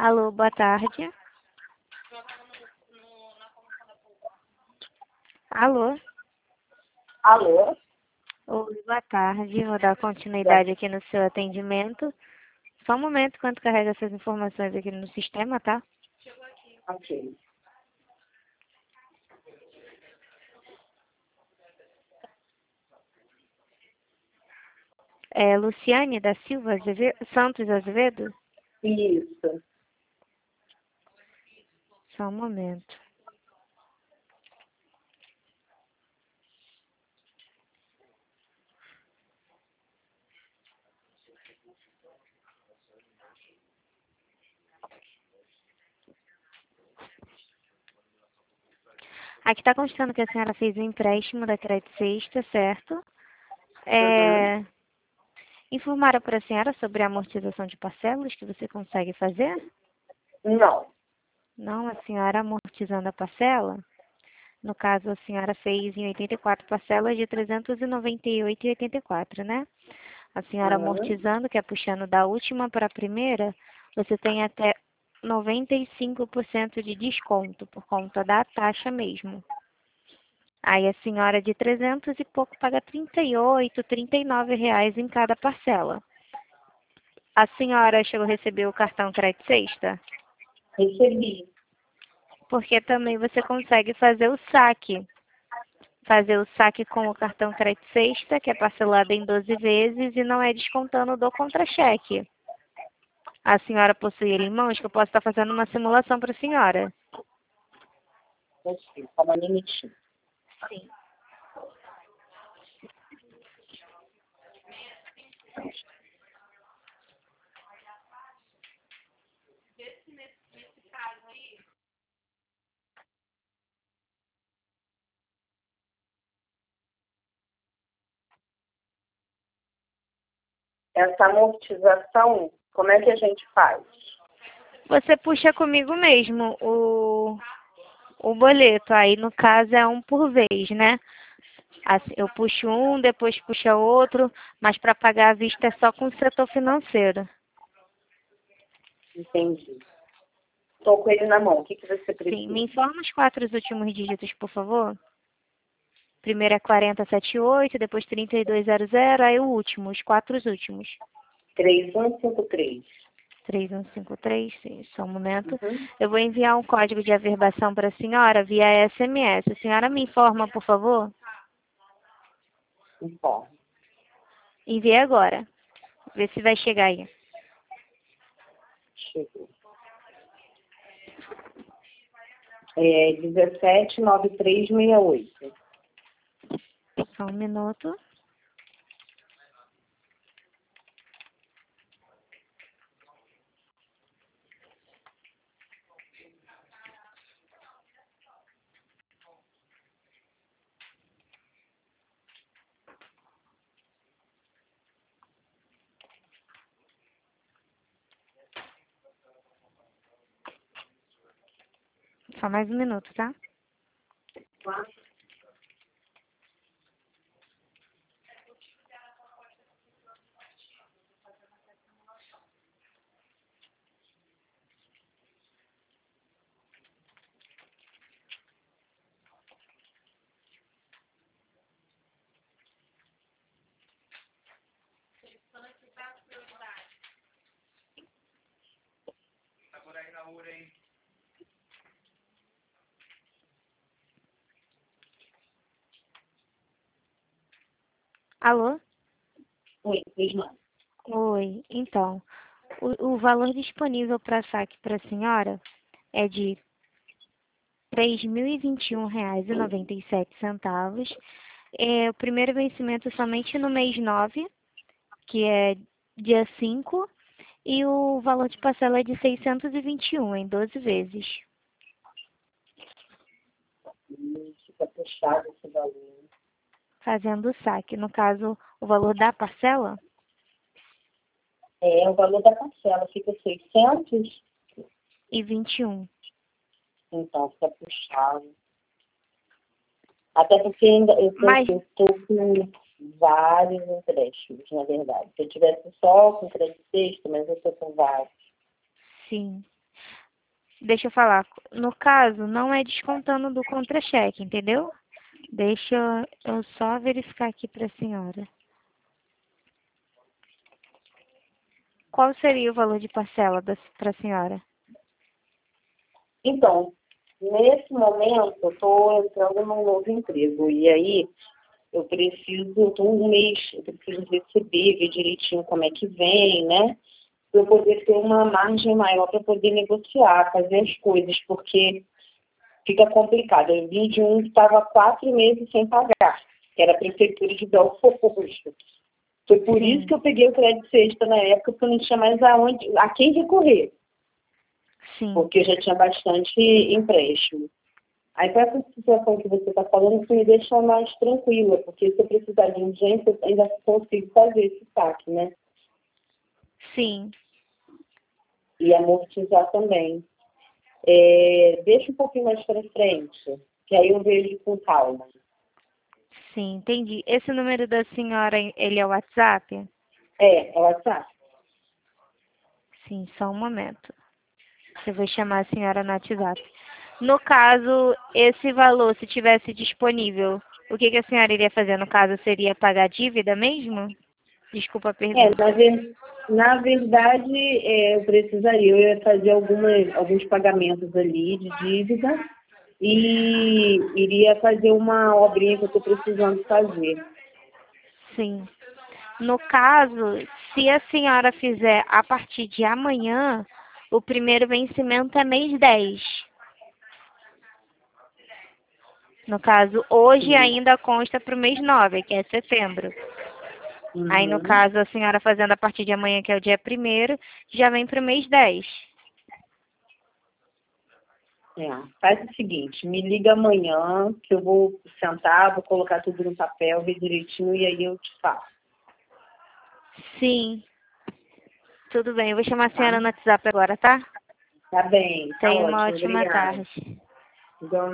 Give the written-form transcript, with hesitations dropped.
Alô, boa tarde. Alô? Alô? Oi, boa tarde. Vou dar continuidade aqui no seu atendimento. Só um momento enquanto carrega essas informações aqui no sistema, tá? Ok. É Luciane da Silva Santos Azevedo? Isso. Só um momento. Aqui está constando que a senhora fez um empréstimo da Crédito Sexta, certo? Uhum. Informaram para a senhora sobre a amortização de parcelas que você consegue fazer? Não. Não, a senhora amortizando a parcela? No caso, a senhora fez em 84 parcelas de R$ 398,84, né? A senhora Uhum. amortizando, que é puxando da última para a primeira, você tem até 95% de desconto por conta da taxa mesmo. Aí a senhora de 300 e pouco paga R$ 39 em cada parcela. A senhora chegou a receber o cartão Crédito Sexta? Recebi. Porque também você consegue fazer o saque. Fazer o saque com o cartão Crédito Sexta, que é parcelado em 12 vezes e não é descontando do contra-cheque. A senhora possui ele em mãos, que eu posso estar fazendo uma simulação para a senhora. Ok. Calma um minutinho. Sim. Essa amortização, como é que a gente faz? Você puxa comigo mesmo o boleto. Aí, no caso, é um por vez, né? Assim, eu puxo um, depois puxa outro, mas para pagar à vista é só com o setor financeiro. Entendi. Estou com ele na mão. O que você Sim, me precisa? informa os 4 últimos dígitos, por favor. Primeiro é 4078, depois 3200, aí o último, os 4 últimos. 3153. 3153, sim, só um momento. Uhum. Eu vou enviar um código de averbação para a senhora via SMS. A senhora me informa, por favor? Informe. Envie agora. Vê se vai chegar aí. Chegou. 179368. Só um minuto. Só mais um minuto, tá? Alô? Oi, Isma. Oi. Então, o valor disponível para saque para a senhora é de R$ 3.021,97. O primeiro vencimento somente no mês 9, que é dia 5, e o valor de parcela é de 621 em 12 vezes. Fica puxado esse valor. Fazendo o saque. No caso, o valor da parcela? O valor da parcela fica 600, E 21. então fica puxado. Até porque ainda eu Mas, estou com vários empréstimos, na verdade. Se eu tivesse só com crédito sexto, mas eu estou com vários. sim. deixa eu falar. No caso, não é descontando do contra-cheque, entendeu? Deixa eu só verificar aqui para a senhora. Qual seria o valor de parcela para a senhora? Então, nesse momento, eu estou entrando num novo emprego. E aí, eu estou um mês, eu preciso receber, ver direitinho como é que vem, né? Para eu poder ter uma margem maior para poder negociar, fazer as coisas, porque fica complicado. Eu vim de um que estava 4 meses sem pagar, que era a Prefeitura de Belfort Roxo. Foi por Sim. isso que eu peguei o crédito sexta na época, porque eu não tinha mais a quem recorrer, Sim. porque eu já tinha bastante empréstimo. Aí, com essa situação que você está falando, isso me deixa mais tranquila, porque se eu precisar de urgência, eu ainda consigo fazer esse saque, né? Sim. E amortizar também. Deixa um pouquinho mais para frente, que aí eu vejo com calma. Sim, entendi. Esse número da senhora, ele é o WhatsApp? É WhatsApp. Sim, só um momento. Eu vou chamar a senhora no WhatsApp. No caso, esse valor, se tivesse disponível, o que a senhora iria fazer? No caso, seria pagar a dívida mesmo? Desculpa a pergunta. Na verdade, eu precisaria, eu ia fazer alguns pagamentos ali de dívida e iria fazer uma obrinha que eu estou precisando fazer. Sim. No caso, se a senhora fizer a partir de amanhã, o primeiro vencimento é mês 10. No caso, hoje Sim. ainda consta para o mês 9, que é setembro. Aí, no Uhum. caso, a senhora fazendo a partir de amanhã, que é o dia 1º, já vem para o mês 10. Faz o seguinte, me liga amanhã, que eu vou sentar, vou colocar tudo no papel, ver direitinho e aí eu te falo. Sim, tudo bem. Eu vou chamar a Tá? senhora no WhatsApp agora, tá? Tá bem, tá Tenha uma ótimo, ótima obrigada. tarde. Igualmente.